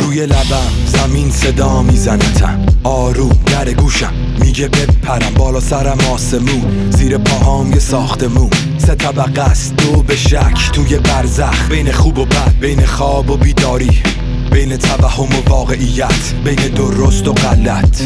روی لبم زمین صدا میزنتم، آروم در گوشم میگه بپرم، بالا سرم آسمون، زیر پاهام یه ساختمون، 3 طبقه است، 2 به شک توی برزخ، بین خوب و بد، بین خواب و بیداری، بین توهم و واقعیت، بین درست و غلط.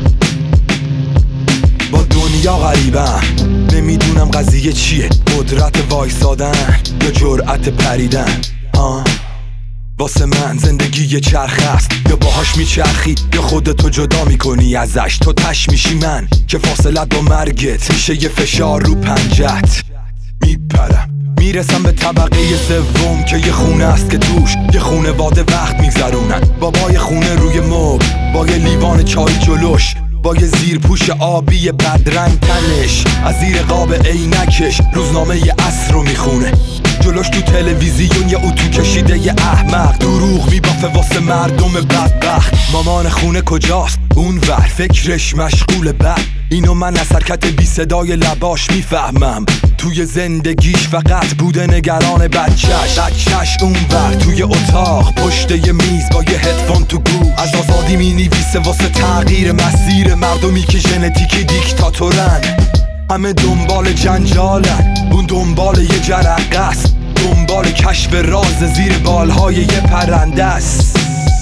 با دنیا غریبم، نمیدونم قضیه چیه، قدرت وایسادن یا جرأت پریدن. واسه من زندگی یه چرخ است، یا باهاش میچرخی یا خودتو جدا میکنی ازش. تو تش میشی من که فاصلت با مرگت میشه یه فشار رو پنجت. میپرم میرسم به طبقه سوم که یه خونه است که توش یه خونواده وقت میگذرونن. بابای خونه روی مبل با یه لیوان چای جلوش، با یه زیر پوش آبی بدرنگ تنش، از زیر قاب عینکش روزنامه ی عصر رو میخونه. جلوش تو تلویزیون یه اتو کشیده یه احمق، دروغ میبافه واسه مردم بدبخت. مامان خونه کجاست؟ اون ور فکرش مشغول بد. اینو من از حرکت بی صدای لباش میفهمم، توی زندگیش فقط بوده نگران بچهش. اون ور توی اتاق پشت یه میز با یه هدفون تو گوش، از آزادی مینویسه واسه تغییر مسیر مردمی که ژنتیکی دیکتاتورن. همه دنبال جنجالن، اون دنبال یه جرقه است، دنبال کشف راز زیر بالهای یه پرنده است.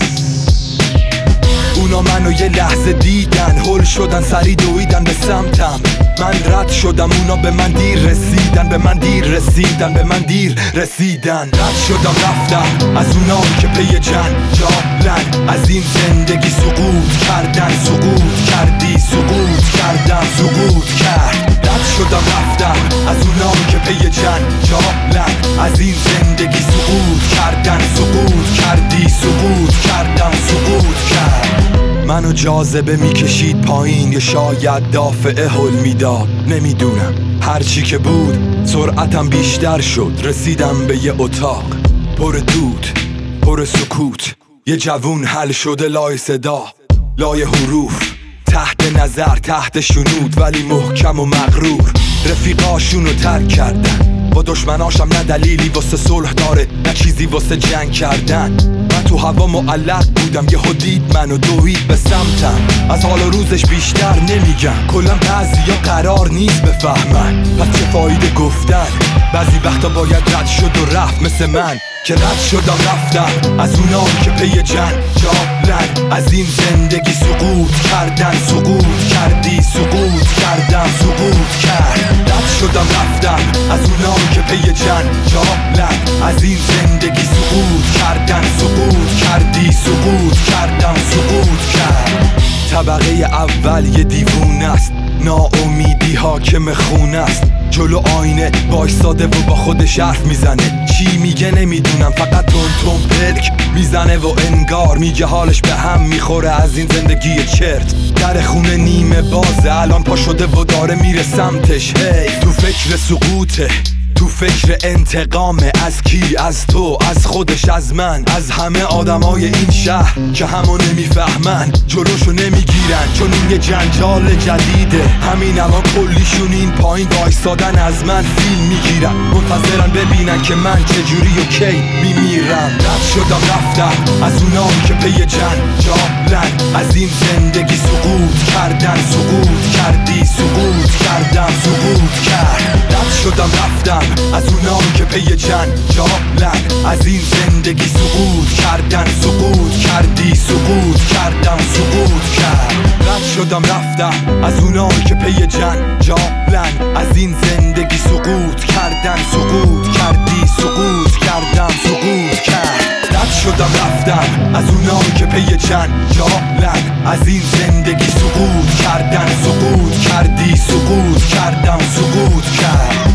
اونا منو یه لحظه دیدن، هل شدن، سری دویدن به سمتم. من رد شدم، اونا به من دیر رسیدن، به من دیر رسیدن، به من دیر رسیدن. رد شدم رفتم از اونا که پی جنجالن، از این زندگی سقوط کردن، سقوط کردی، سقوط کردم، سقوط کرد. رد شدم رفتم از اونا که پی جنجالن، از این زندگی سقوط کردن، سقوط کردی، سقوط کردم، سقوط کرد. منو جاذبه میکشید پایین، یا شاید دافعه هل میداد، نمیدونم. هرچی که بود سرعتم بیشتر شد، رسیدم به یه اتاق پر دود، پر سکوت. یه جوون حل شده لای صدا، لای حروف، تحت نظر، تحت شنود، ولی محکم و مغرور. رفیقاشونو ترک کردن، با دشمناشم نه دلیلی واسه صلح داره، نه چیزی واسه جنگ کردن. من تو هوا معلق بودم، یهو دید منو دوید به سمتم. از حال و روزش بیشتر نمیگم، کلا بعضیا قرار نیست بفهمن، پس چه فایده گفتن؟ بعضی وقتا باید رد شد و رفت، مثل من که رد شدم رفتم از اونا که پی جنجالن، از این زندگی سقوط کردن، سقوط کردی، سقوط کردم، سقوط کرد. رد شدم رفتم از اونا که پی جنجالن، از این زندگی سقوط کردن، سقوط کردی، سقوط کردم، سقوط کرد. طبقه اول یه دیوونه است، ناامیدی حاکم خونه است، جلو آینه وایساده و با خودش حرف میزنه. چی میگه نمیدونم، فقط تون پلک میزنه و انگار میگه حالش به هم میخوره از این زندگی چرت. در خونه نیمه بازه، الان پا شده و داره میره سمتش. هی تو فکر سقوطه، تو فکر انتقامه. از کی؟ از تو، از خودش، از من، از همه آدمای این شهر که همو نمیفهمن، جلوشو نمیگیرن، چون این یه جنجال جدیده. همین الان کلیشون این پایین وایسادن، از من فیلم میگیرن، منتظرن ببینن که من چجوری و کی میمیرم. رد شدم رفتم از اونا که پی جنجالن، از این زندگی سقوط کردن، سقوط کردی، سقوط کردم، سقوط کرد. رد شدم رفتم از اونا که پی جنجالن، از این زندگی سقوط کردن، سقوط کردی، سقوط کردم، سقوط کرد. رد شدم رفتم از اونا که پی جنجالن، از این زندگی سقوط کردن، سقوط کردی، سقوط کردم، سقوط کرد. رد شدم رفتم از اونا که پی جنجالن، از این زندگی سقوط کردن، سقوط کردی، سقوط کردم، سقوط کرد.